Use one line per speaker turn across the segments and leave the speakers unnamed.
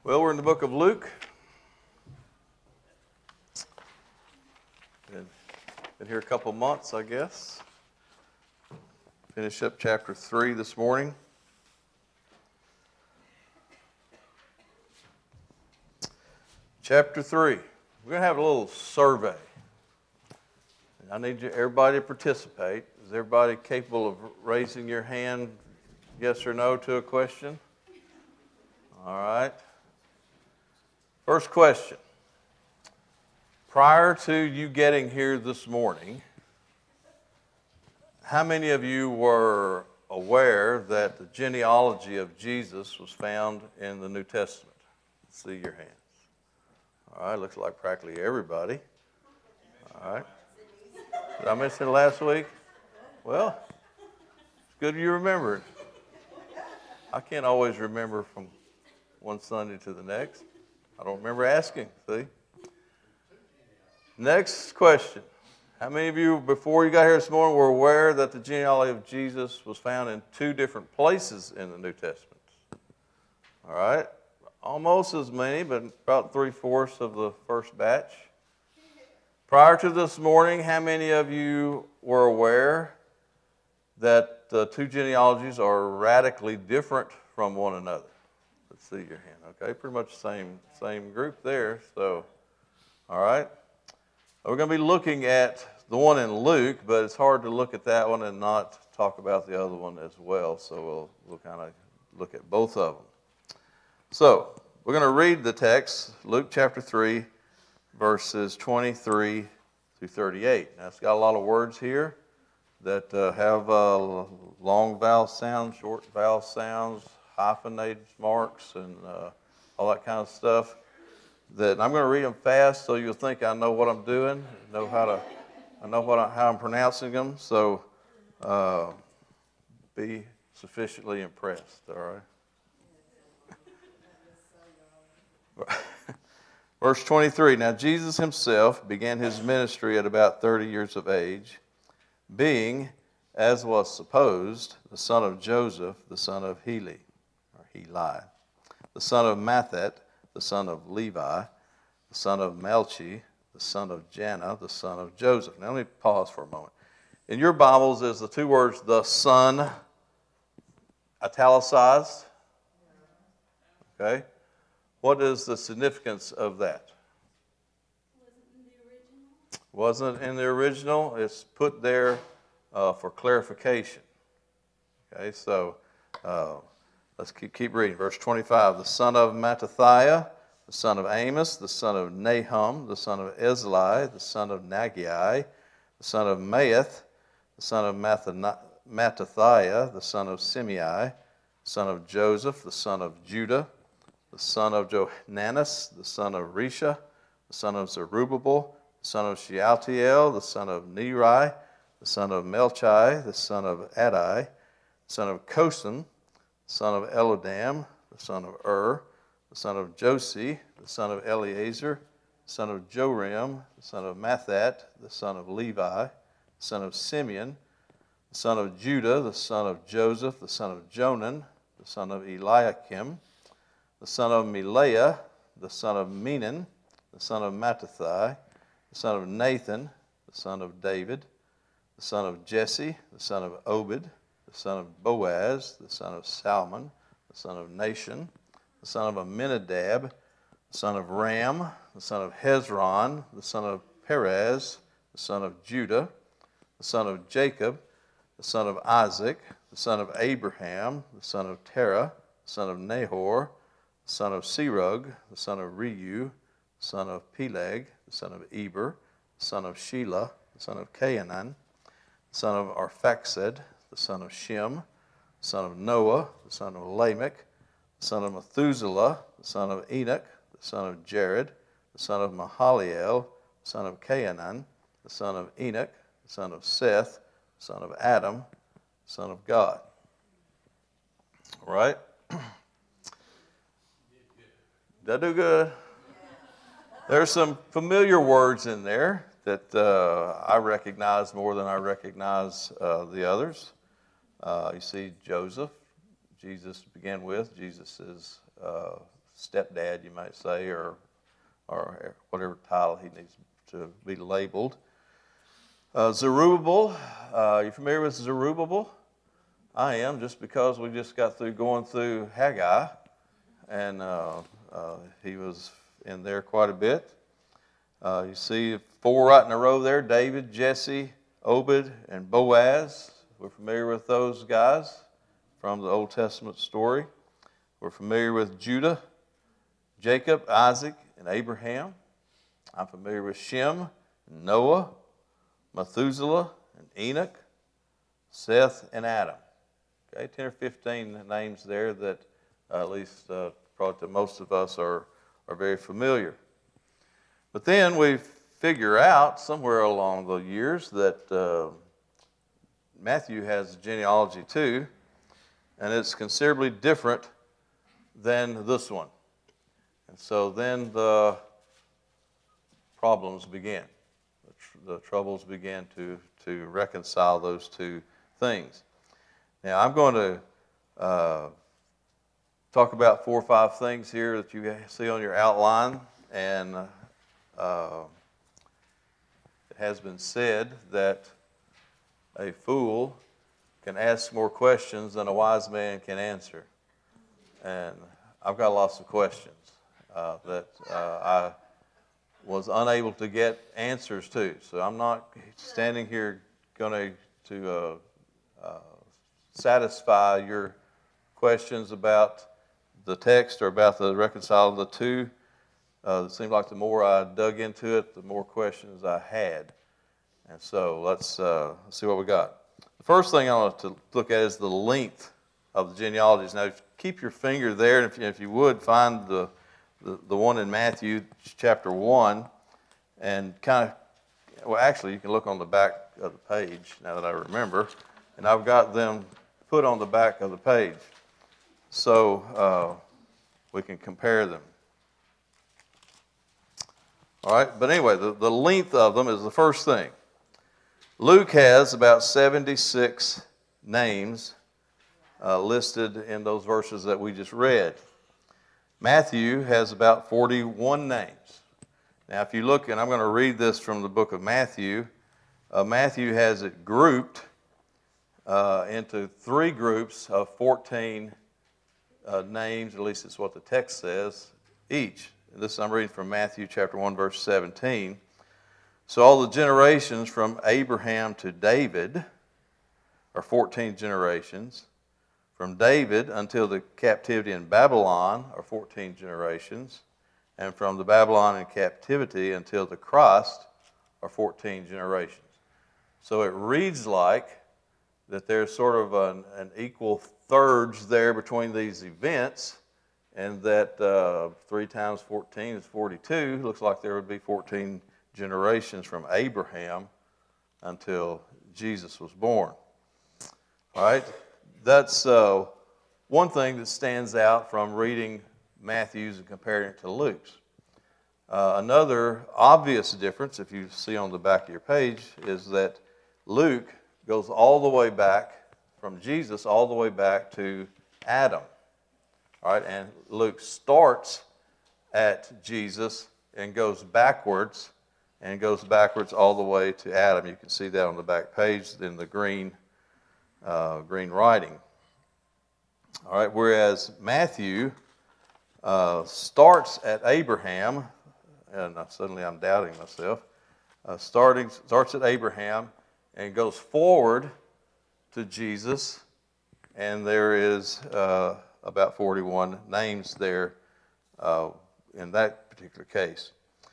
Well, we're in the book of Luke. Been here a couple months, I guess. Finish up chapter 3 this morning. Chapter 3. We're going to have a little survey. I need everybody to participate. Is everybody capable of raising your hand, yes or no, to a question? All right. First question. Prior to you getting here this morning, how many of you were aware that the genealogy of Jesus was found in the New Testament? Let's see your hands. All right, looks like practically everybody. All right. Did I mention it last week? Well, it's good you remembered. I can't always remember from one Sunday to the next. I don't remember asking, see? Next question. How many of you, before you got here this morning, were aware that the genealogy of Jesus was found in 2 different places in the New Testament? All right. Almost as many, but about 3/4 of the first batch. Prior to this morning, how many of you were aware that the 2 genealogies are radically different from one another? Let's see your hand. Okay, pretty much same group there. So, all right. We're going to be looking at the one in Luke, but it's hard to look at that one and not talk about the other one as well. So we'll kind of look at both of them. So we're going to read the text, Luke chapter 3, verses 23 through 38. Now it's got a lot of words here that have long vowel sounds, short vowel sounds, hyphenated marks, and all that kind of stuff. That I'm going to read them fast, so you'll think I know what I'm doing, how I'm pronouncing them. So be sufficiently impressed. All right. Verse 23. Now Jesus himself began his ministry at about 30 years of age, being, as was supposed, the son of Joseph, the son of Heli, the son of Matthat, the son of Levi, the son of Melchi, the son of Janna, the son of Joseph. Now let me pause for a moment. In your Bibles is the 2 words, the son, italicized. Okay? What is the significance of that? Wasn't in the original. It's put there for clarification. Okay, so let's keep reading. Verse 25, the son of Mattathiah, the son of Amos, the son of Nahum, the son of Esli, the son of Nagai, the son of Maath, the son of Mattathiah, the son of Simei, the son of Joseph, the son of Judah, the son of Johannes, the son of Risha, the son of Zerubbabel, the son of Shealtiel, the son of Neri, the son of Melchi, the son of Adai, the son of Kosan, the son of Elodam, the son of the son of Josi, the son of Eleazar, the son of Joram, the son of Matthat, the son of Levi, the son of Simeon, the son of Judah, the son of Joseph, the son of Jonan, the son of Eliakim, the son of Melea, the son of Menon, the son of Mattathiah, the son of Nathan, the son of David, the son of Jesse, the son of Obed, the son of Boaz, the son of Salmon, the son of Nahshon, the son of Amminadab, the son of Ram, the son of Hezron, the son of Perez, the son of Judah, the son of Jacob, the son of Isaac, the son of Abraham, the son of Terah, the son of Nahor, the son of Serug, the son of Reu, the son of Peleg, the son of Eber, the son of Shelah, the son of Cainan, the son of Arphaxad, the son of Shem, the son of Noah, the son of Lamech, the son of Methuselah, the son of Enoch, the son of Jared, the son of Mahaliel, the son of Cainan, the son of Enoch, the son of Seth, the son of Adam, the son of God. All right? Did I do good? There's some familiar words in there that I recognize more than I recognize the others. You see Joseph, Jesus began with. Jesus is stepdad, you might say, or whatever title he needs to be labeled. Zerubbabel, you familiar with Zerubbabel? I am, just because we just got through going through Haggai, and he was in there quite a bit. You see 4 right in a row there, David, Jesse, Obed, and Boaz. We're familiar with those guys from the Old Testament story. We're familiar with Judah, Jacob, Isaac, and Abraham. I'm familiar with Shem, Noah, Methuselah, and Enoch, Seth, and Adam. Okay, 10 or 15 names there that at least probably to most of us are very familiar. But then we figure out somewhere along the years that Matthew has a genealogy too, and it's considerably different than this one. And so then the problems begin. The troubles begin to reconcile those two things. Now, I'm going to talk about 4 or 5 things here that you see on your outline. And it has been said that a fool can ask more questions than a wise man can answer. And I've got lots of questions that I was unable to get answers to. So I'm not standing here going to satisfy your questions about the text or about the reconciling the two. It seemed like the more I dug into it, the more questions I had. And so let's see what we got. The first thing I want to look at is the length of the genealogies. Now, keep your finger there, and if you would, find the one in Matthew chapter 1, and kind of, well, actually, you can look on the back of the page, now that I remember, and I've got them put on the back of the page, so we can compare them. All right, but anyway, the length of them is the first thing. Luke has about 76 names listed in those verses that we just read. Matthew has about 41 names. Now, if you look, and I'm going to read this from the book of Matthew, Matthew has it grouped into 3 groups of 14 names, at least it's what the text says, each. This I'm reading from Matthew chapter 1, verse 17. So all the generations from Abraham to David are 14 generations. From David until the captivity in Babylon are 14 generations. And from the Babylon in captivity until the Christ are 14 generations. So it reads like that there's sort of an equal thirds there between these events, and that 3 times 14 is 42. Looks like there would be 14 generations from Abraham until Jesus was born. All right, that's one thing that stands out from reading Matthew's and comparing it to Luke's. Another obvious difference, if you see on the back of your page, is that Luke goes all the way back from Jesus all the way back to Adam. All right, and Luke starts at Jesus and goes backwards all the way to Adam. You can see that on the back page in the green writing. All right, whereas Matthew starts at Abraham, and suddenly I'm doubting myself, starts at Abraham and goes forward to Jesus, and there is about 41 names there in that particular case.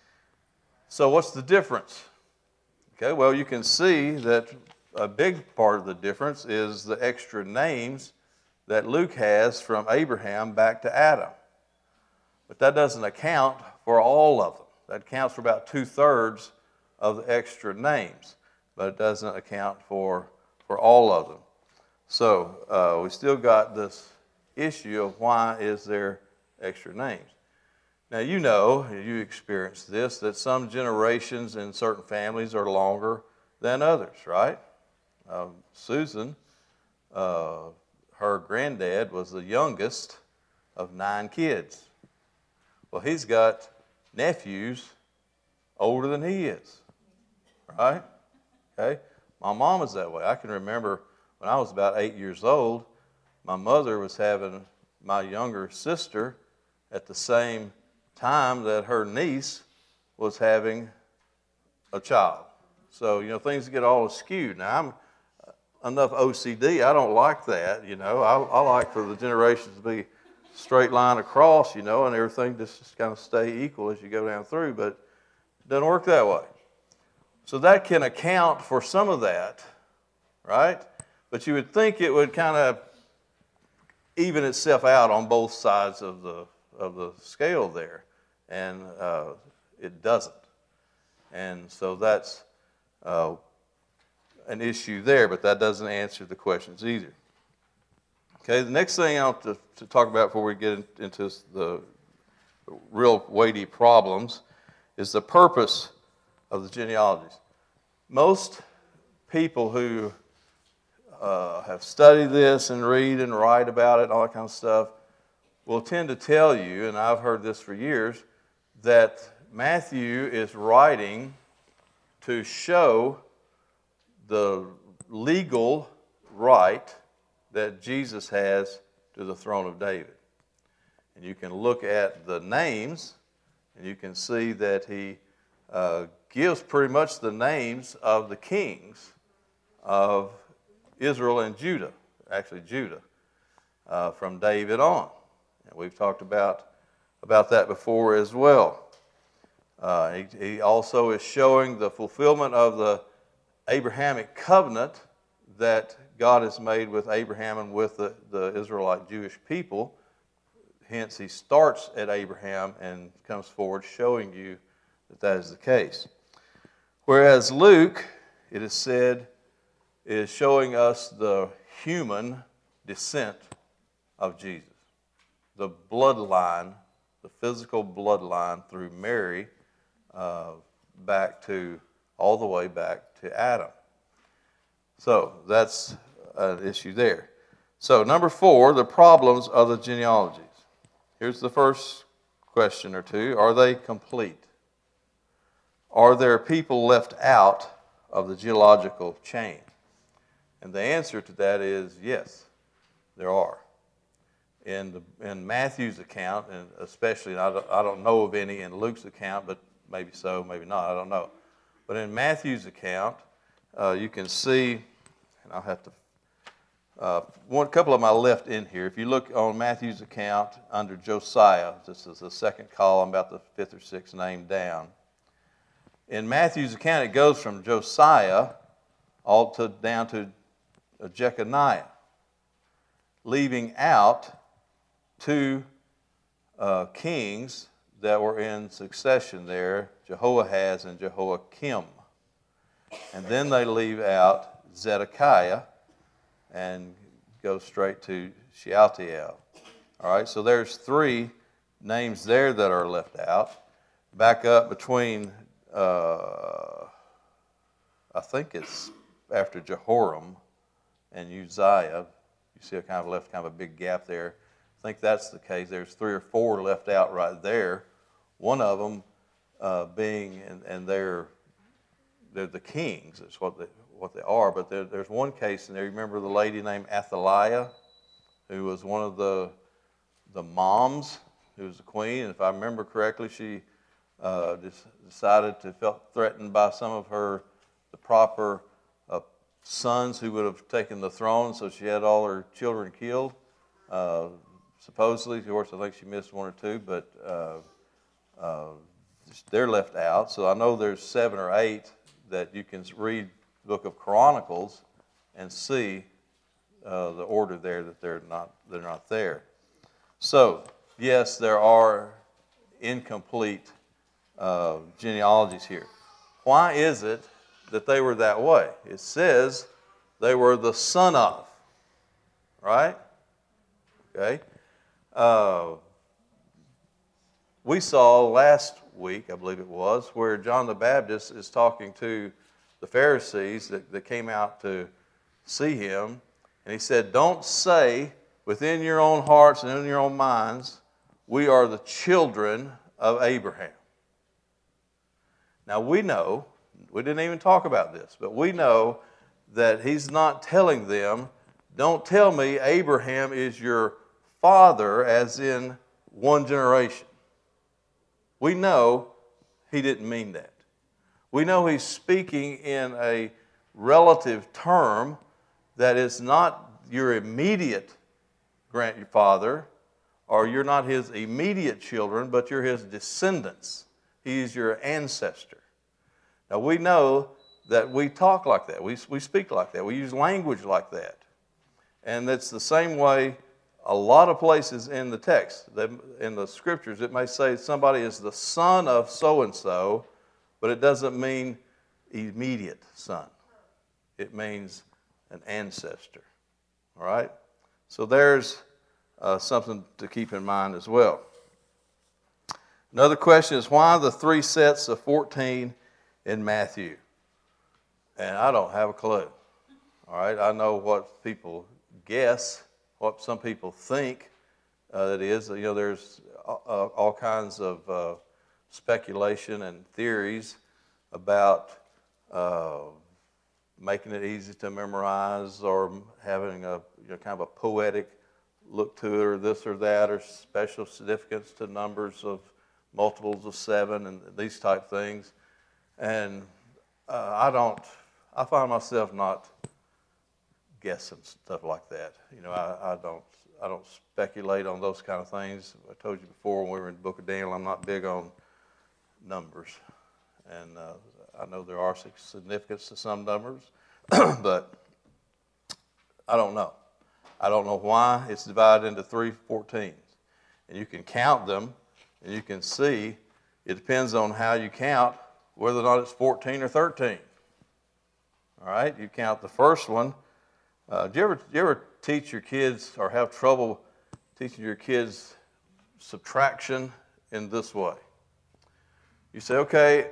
So what's the difference? Okay, well, you can see that a big part of the difference is the extra names that Luke has from Abraham back to Adam. But that doesn't account for all of them. That accounts for about 2/3 of the extra names, but it doesn't account for all of them. So we still got this issue of why is there extra names. Now, you know, you experienced this, that some generations in certain families are longer than others, right? Susan, her granddad was the youngest of 9 kids. Well, he's got nephews older than he is, right? Okay? My mom was that way. I can remember when I was about 8 years old, my mother was having my younger sister at the same time that her niece was having a child. So, things get all skewed. Now, I'm enough OCD. I don't like that, I like for the generations to be straight line across, and everything just kind of stay equal as you go down through, but it doesn't work that way. So that can account for some of that, right? But you would think it would kind of even itself out on both sides of the scale there, and it doesn't. And so that's an issue there, but that doesn't answer the questions either. Okay, the next thing I want to talk about before we get into the real weighty problems is the purpose of the genealogies. Most people who have studied this and read and write about it and all that kind of stuff will tend to tell you, and I've heard this for years, that Matthew is writing to show the legal right that Jesus has to the throne of David. And you can look at the names, and you can see that he gives pretty much the names of the kings of Israel and Judah, actually Judah, from David on. And we've talked about that before as well. He also is showing the fulfillment of the Abrahamic covenant that God has made with Abraham and with the Israelite Jewish people. Hence, he starts at Abraham and comes forward showing you that that is the case. Whereas Luke, it is said, is showing us the human descent of Jesus. The bloodline, the physical bloodline through Mary, all the way back to Adam. So that's an issue there. So number 4, the problems of the genealogies. Here's the first question or two. Are they complete? Are there people left out of the genealogical chain? And the answer to that is yes, there are. In Matthew's account, and especially, and I don't know of any in Luke's account, but maybe so, maybe not, I don't know. But in Matthew's account, you can see, and I'll have to, a couple of them I left in here. If you look on Matthew's account under Josiah, this is the second column, about the 5th or 6th name down. In Matthew's account, it goes from Josiah down to Jeconiah, leaving out 2 kings that were in succession there, Jehoahaz and Jehoiakim. And then they leave out Zedekiah and go straight to Shealtiel. All right, so there's 3 names there that are left out. Back up between, I think it's after Jehoram and Uzziah. You see I kind of left kind of a big gap there. I think that's the case. There's 3 or 4 left out right there. One of them being, and they're the kings. That's what they are. But there's one case in there. You remember the lady named Athaliah, who was one of the moms, who was the queen. And if I remember correctly, she felt threatened by some of the proper sons who would have taken the throne, so she had all her children killed. Supposedly, of course, I think she missed 1 or 2, but they're left out. So I know there's 7 or 8 that you can read the book of Chronicles and see the order there that they're not there. So yes, there are incomplete genealogies here. Why is it that they were that way? It says they were the son of, right? Okay. We saw last week, I believe it was, where John the Baptist is talking to the Pharisees that came out to see him, and he said, don't say within your own hearts and in your own minds, we are the children of Abraham. Now we know, we didn't even talk about this, but we know that he's not telling them, don't tell me Abraham is your father as in one generation. We know he didn't mean that. We know he's speaking in a relative term that is not your immediate grandfather, or you're not his immediate children, but you're his descendants. He's your ancestor. Now we know that we talk like that. We speak like that. We use language like that. And that's the same way a lot of places in the text, in the scriptures, it may say somebody is the son of so-and-so, but it doesn't mean immediate son. It means an ancestor. All right? So there's something to keep in mind as well. Another question is, why the 3 sets of 14 in Matthew? And I don't have a clue. All right? I know what people guess, what some people think that is. You know, there's all kinds of speculation and theories about making it easy to memorize, or having a kind of a poetic look to it, or this or that, or special significance to numbers of multiples of 7 and these type things. And I find myself not guessing stuff like that. You know, I don't speculate on those kind of things. I told you before when we were in the book of Daniel, I'm not big on numbers. And I know there are significance to some numbers, but I don't know. I don't know why it's divided into 3 14s. And you can count them, and you can see it depends on how you count whether or not it's 14 or 13. All right? You count the first one. Do you ever teach your kids or have trouble teaching your kids subtraction in this way? You say, okay,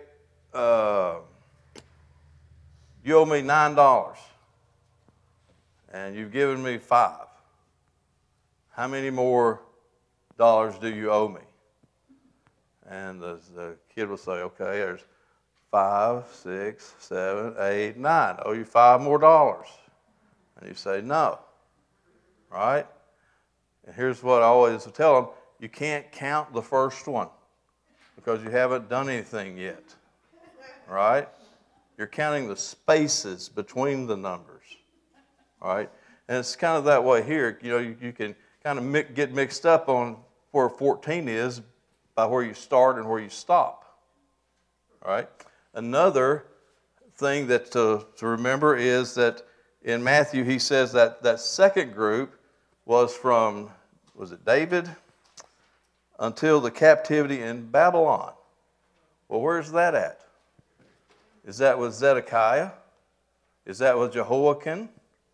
you owe me $9, and you've given me 5. How many more dollars do you owe me? And the kid will say, okay, there's 5, 6, 7, 8, 9. I owe you 5 more dollars. And you say, no. Right? And here's what I always tell them. You can't count the first one because you haven't done anything yet. Right? You're counting the spaces between the numbers. All right? And it's kind of that way here. You know, you can kind of get mixed up on where 14 is by where you start and where you stop. All right? Another thing that to remember is that in Matthew he says that second group was from, was it David? Until the captivity in Babylon. Well, where's that at? Is that with Zedekiah? Is that with Jehoiakim?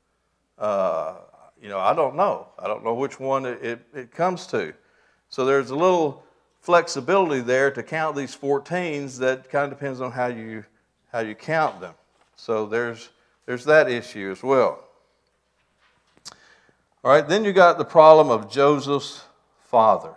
I don't know. I don't know which one it comes to. So there's a little flexibility there to count these 14s that kind of depends on how you count them. So there's that issue as well. All right, then you got the problem of Joseph's father.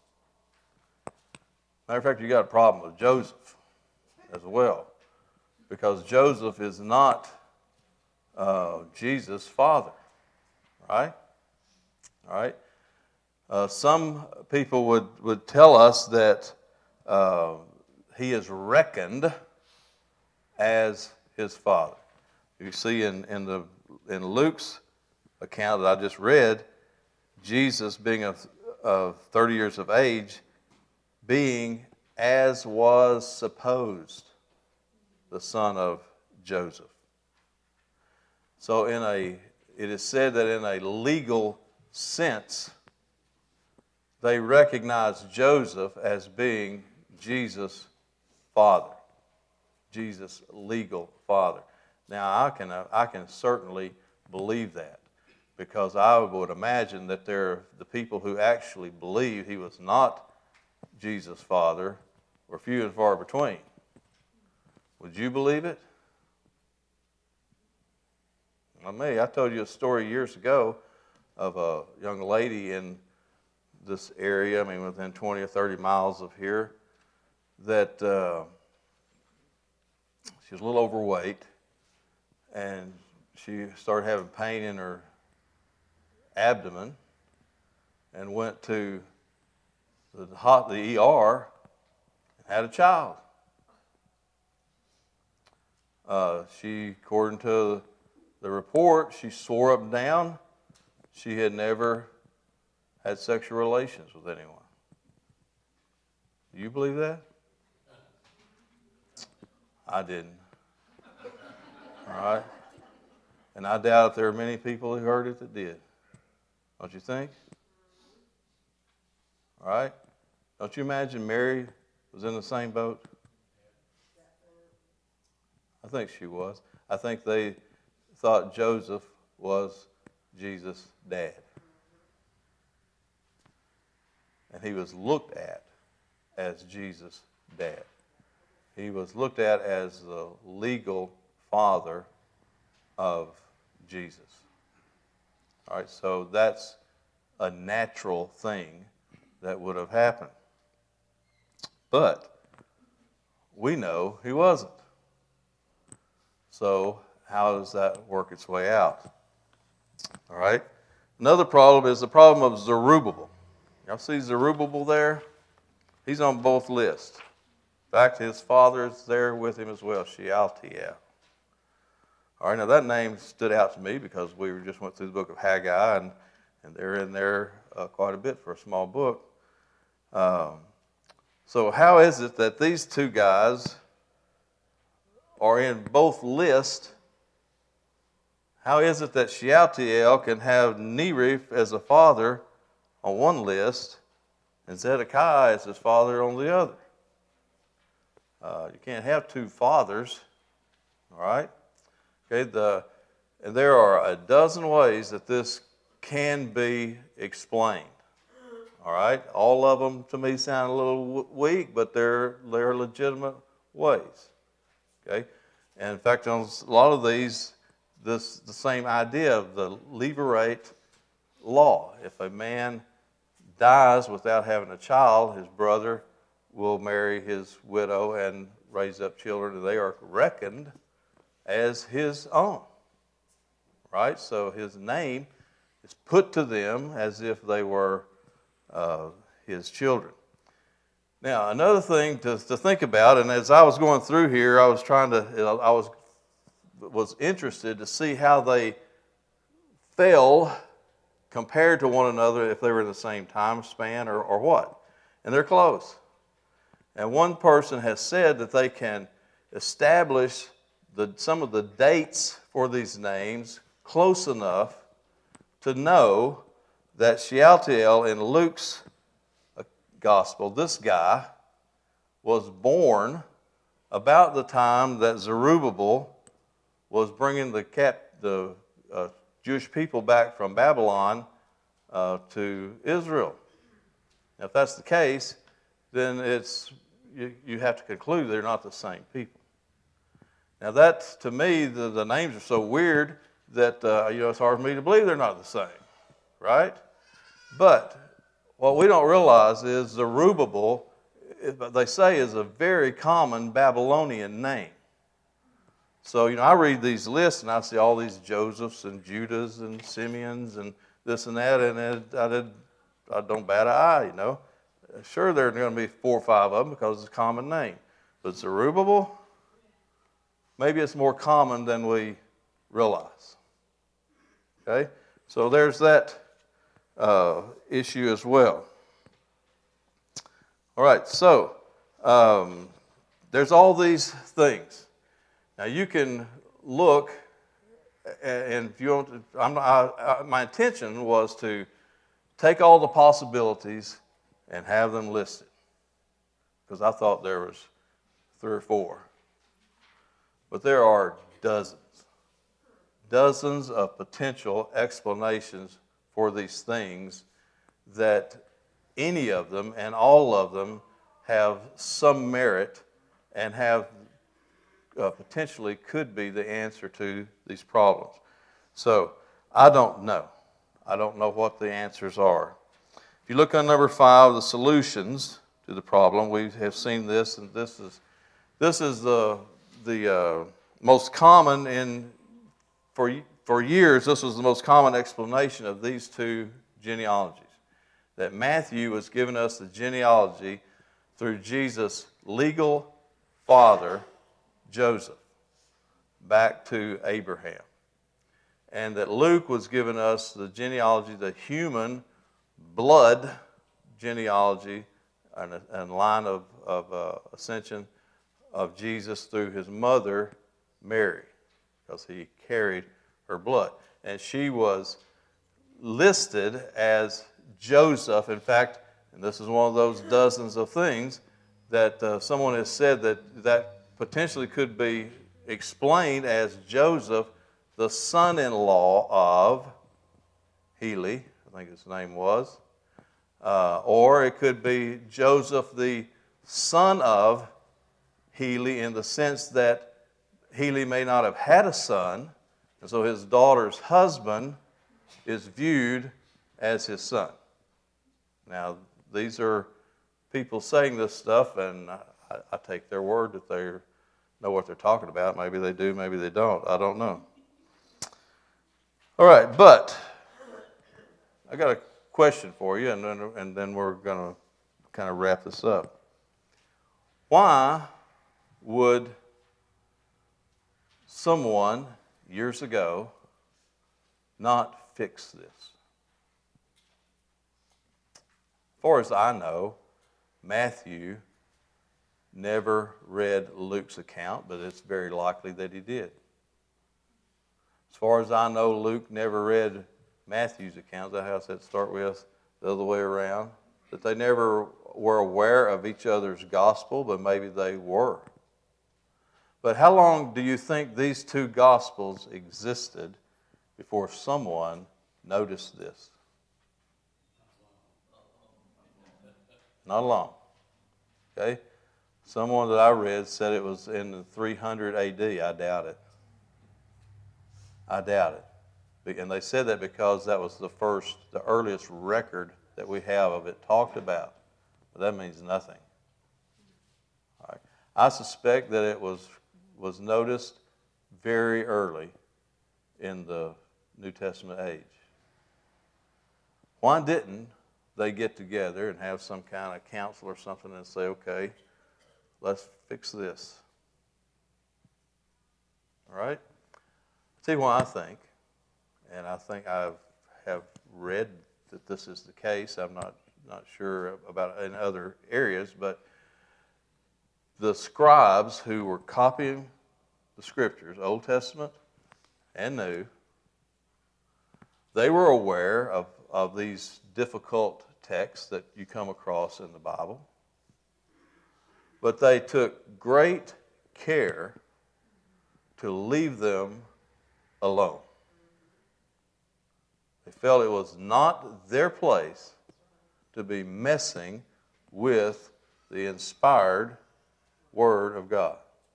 Matter of fact, you got a problem with Joseph as well, because Joseph is not Jesus' father, right? All right. Some people would tell us that he is reckoned as his father. You see in Luke's account that I just read, Jesus being of 30 years of age, being as was supposed the son of Joseph. So it is said that in a legal sense, they recognize Joseph as being Jesus' father, Jesus' legal father. Now, I can certainly believe that, because I would imagine that the people who actually believe he was not Jesus' father were few and far between. Would you believe it? Well, I told you a story years ago of a young lady in this area, within 20 or 30 miles of here, that she was a little overweight, and she started having pain in her abdomen, and went to the ER and had a child. She, according to the report, she swore up and down she had never had sexual relations with anyone. Do you believe that? I didn't. All right? And I doubt if there are many people who heard it that did. Don't you think? All right? Don't you imagine Mary was in the same boat? I think she was. I think they thought Joseph was Jesus' dad. And he was looked at as Jesus' dad. He was looked at as the legal father of Jesus. All right, so that's a natural thing that would have happened. But we know he wasn't. So how does that work its way out? All right. Another problem is the problem of Zerubbabel. Y'all see Zerubbabel there? He's on both lists. In fact, his father is there with him as well, Shealtiel. All right, now that name stood out to me because we just went through the book of Haggai, and they're in there quite a bit for a small book. So how is it that these two guys are in both lists? How is it that Shealtiel can have Nerith as a father on one list and Zedekiah as his father on the other? You can't have two fathers, all right? Okay, and there are a dozen ways that this can be explained, all right? All of them, to me, sound a little weak, but they're legitimate ways, okay? And in fact, on a lot of these, the same idea of the levirate law. If a man dies without having a child, his brother will marry his widow and raise up children, and they are reckoned as his own, right? So his name is put to them as if they were his children. Now, another thing to think about, and as I was going through here, I was interested to see how they fell compared to one another, if they were in the same time span or what. And they're close. And one person has said that they can establish some of the dates for these names close enough to know that Shealtiel in Luke's gospel, this guy, was born about the time that Zerubbabel was bringing the Jewish people back from Babylon to Israel. Now, if that's the case, then you have to conclude they're not the same people. Now, that, to me, the names are so weird that it's hard for me to believe they're not the same, right? But what we don't realize is Zerubbabel, they say, is a very common Babylonian name. So, I read these lists and I see all these Josephs and Judahs and Simeons and this and that, and I don't bat an eye, Sure, there are going to be 4 or 5 of them because it's a common name. But Zerubbabel, maybe it's more common than we realize. Okay? So there's that issue as well. All right, so there's all these things. Now you can look, and if you want to, my intention was to take all the possibilities and have them listed, because I thought there was 3 or 4. But there are dozens of potential explanations for these things, that any of them and all of them have some merit and have potentially could be the answer to these problems. So I don't know. I don't know what the answers are. If you look on number 5, the solutions to the problem. We have seen this, and this is the most common for years. This was the most common explanation of these two genealogies. That Matthew was giving us the genealogy through Jesus' legal father, Joseph, back to Abraham. And that Luke was giving us the genealogy, the human blood genealogy and line of ascension of Jesus through his mother, Mary, because he carried her blood. And she was listed as Joseph. In fact, and this is one of those dozens of things that someone has said that potentially could be explained as Joseph, the son-in-law of Heli, I think his name was, or it could be Joseph, the son of Heli, in the sense that Heli may not have had a son, and so his daughter's husband is viewed as his son. Now, these are people saying this stuff, and I take their word that they know what they're talking about. Maybe they do, maybe they don't. I don't know. All right, but I got a question for you, and then we're going to kind of wrap this up. Why would someone years ago not fix this? As far as I know, Matthew never read Luke's account, but it's very likely that he did. As far as I know, Luke never read Matthew's account. Is that how I said start with? The other way around? That they never were aware of each other's gospel, but maybe they were. But how long do you think these two gospels existed before someone noticed this? Not long. Okay? Someone that I read said it was in the 300 AD. I doubt it. I doubt it. And they said that because that was the earliest record that we have of it talked about. But that means nothing. All right. I suspect that it was noticed very early in the New Testament age. Why didn't they get together and have some kind of council or something and say, okay, let's fix this? All right? See why I think, and I think I have read that this is the case. I'm not sure about it in other areas, but the scribes who were copying the scriptures, Old Testament and New, they were aware of these difficult texts that you come across in the Bible, but they took great care to leave them alone. They felt it was not their place to be messing with the inspired Word of God.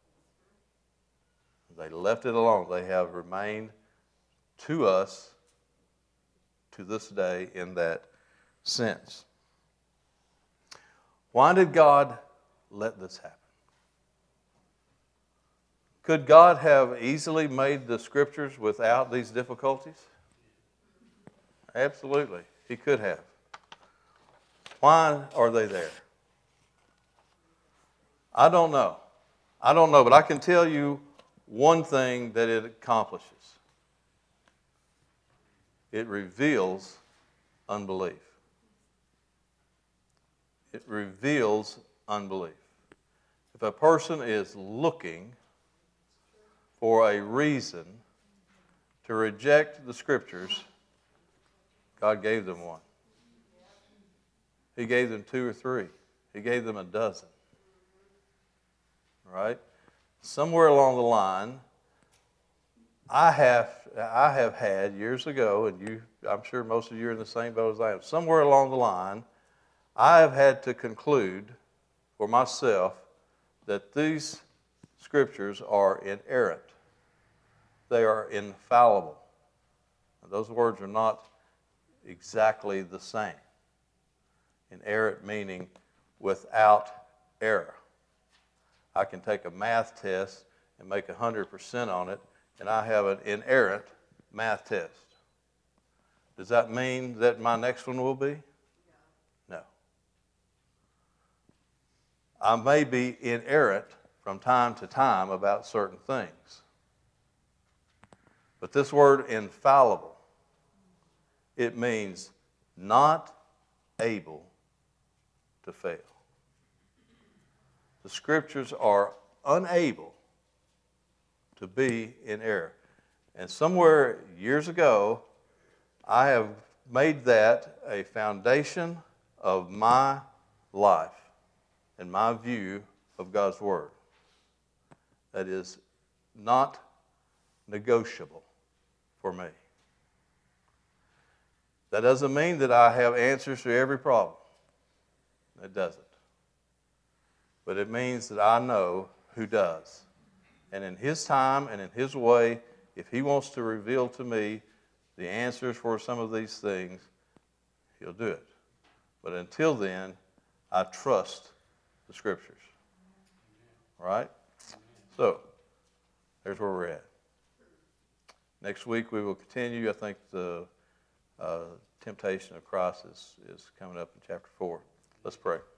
They left it alone. They have remained to us to this day in that sense. Why did God let this happen? Could God have easily made the Scriptures without these difficulties? Absolutely, He could have. Why are they there? I don't know. But I can tell you one thing that it accomplishes. It reveals unbelief. It reveals unbelief. If a person is looking for a reason to reject the Scriptures, God gave them one. He gave them 2 or 3. He gave them a dozen. Right? Somewhere along the line, I have had years ago, and I'm sure most of you are in the same boat as I am. Somewhere along the line, I have had to conclude for myself that these Scriptures are inerrant. They are infallible. Those words are not exactly the same. Inerrant meaning without error. I can take a math test and make 100% on it, and I have an inerrant math test. Does that mean that my next one will be? No. I may be inerrant from time to time about certain things. But this word infallible, it means not able to fail. The Scriptures are unable to be in error. And somewhere years ago, I have made that a foundation of my life and my view of God's Word. That is not negotiable for me. That doesn't mean that I have answers to every problem. It doesn't. But it means that I know who does. And in His time and in His way, if He wants to reveal to me the answers for some of these things, He'll do it. But until then, I trust the Scriptures. All right? So, there's where we're at. Next week we will continue. I think the temptation of Christ is coming up in chapter 4. Let's pray.